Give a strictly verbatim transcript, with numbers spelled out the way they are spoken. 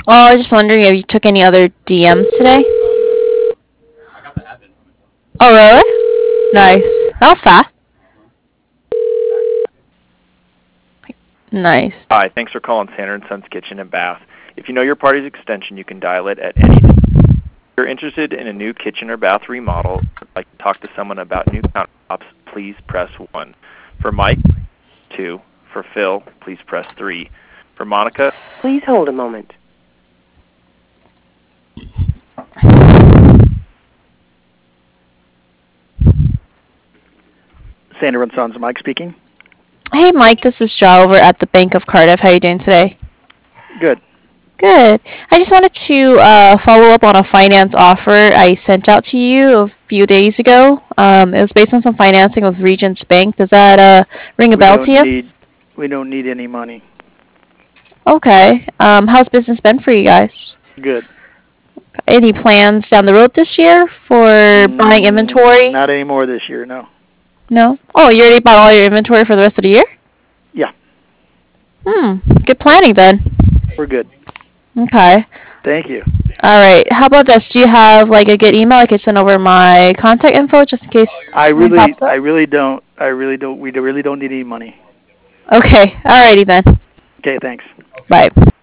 Oh, I was just wondering if you took any other D Ms today. Oh, really? Nice. That was fast. Nice. Hi, thanks for calling Sander and Sons Kitchen and Bath. If you know your party's extension, you can dial it at any time. If you're interested in a new kitchen or bath remodel, or would like to talk to someone about new countertops, please press one. For Mike, two. For Phil, please press three. For Monica, Please hold a moment. Sander and Sons, Mike speaking. Hey, Mike, this is Joe over at the Bank of Cardiff. How are you doing today? Good. Good. I just wanted to uh, follow up on a finance offer I sent out to you a few days ago. Um, it was based on some financing with Regents Bank. Does that uh, ring a We bell don't to you? need we don't need any money. Okay. Um, how's business been for you guys? Good. Any plans down the road this year for buying inventory? Mm, not anymore this year, no. No? Oh, you already bought all your inventory for the rest of the year? Yeah. Hmm. Good planning then. We're good. Okay. Thank you. All right. How about this? Do you have like a good email I could send over my contact info just in case I something really pops up? I really don't I really don't we really don't need any money. Okay. Alrighty then. Okay, thanks. Bye.